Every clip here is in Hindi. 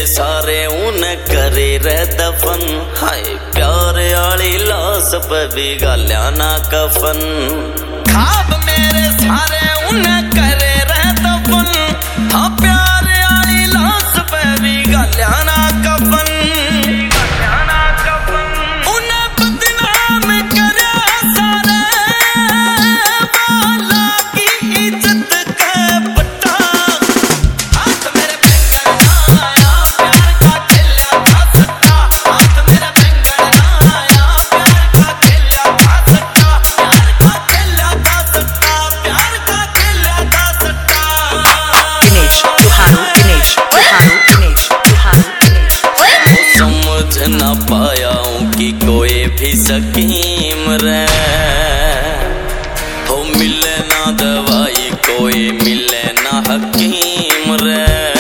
सारे उन करे रह दफन। हाय प्यार आली लाश पे भी गालिया ना कफन। खाब मेरे सारे उन करे रह दफन। हाँ प्यार आली लाश पे भी गालिया ना कफन। ना पाया हूँ कि कोई भी सकीम रे हो मिले ना दवाई कोई मिले ना हकीम रे।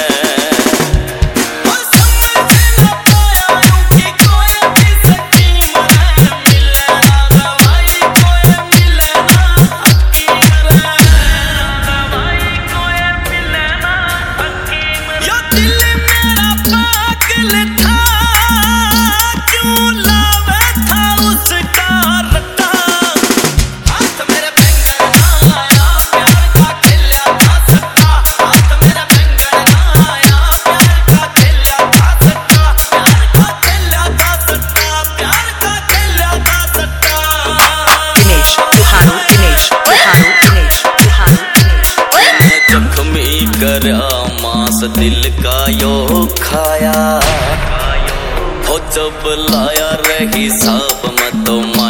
करया मांस दिल का यो खाया हो जब लाया रही साब में तो